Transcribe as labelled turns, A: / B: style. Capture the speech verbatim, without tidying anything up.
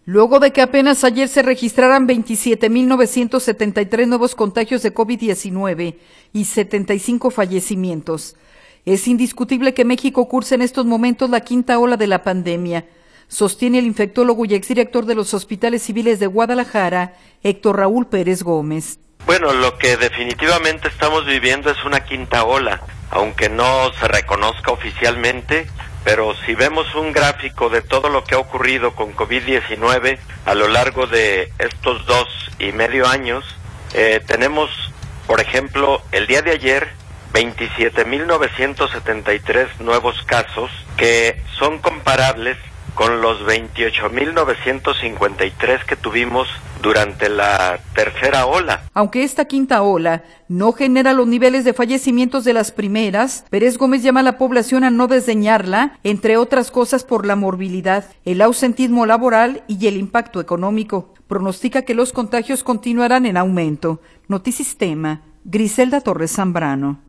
A: Luego de que apenas ayer se registraran veintisiete mil novecientos setenta y tres nuevos contagios de COVID diecinueve y setenta y cinco fallecimientos. Es indiscutible que México cursa en estos momentos la quinta ola de la pandemia, sostiene el infectólogo y exdirector de los hospitales civiles de Guadalajara, Héctor Raúl Pérez Gómez.
B: Bueno, lo que definitivamente estamos viviendo es una quinta ola, aunque no se reconozca oficialmente. Pero si vemos un gráfico de todo lo que ha ocurrido con COVID diecinueve a lo largo de estos dos y medio años, eh, tenemos, por ejemplo, el día de ayer, veintisiete mil novecientos setenta y tres nuevos casos que son comparables con los veintiocho mil novecientos cincuenta y tres que tuvimos durante la tercera ola.
A: Aunque esta quinta ola no genera los niveles de fallecimientos de las primeras, Pérez Gómez llama a la población a no desdeñarla, entre otras cosas por la morbilidad, el ausentismo laboral y el impacto económico. Pronostica que los contagios continuarán en aumento. Notisistema, Griselda Torres Zambrano.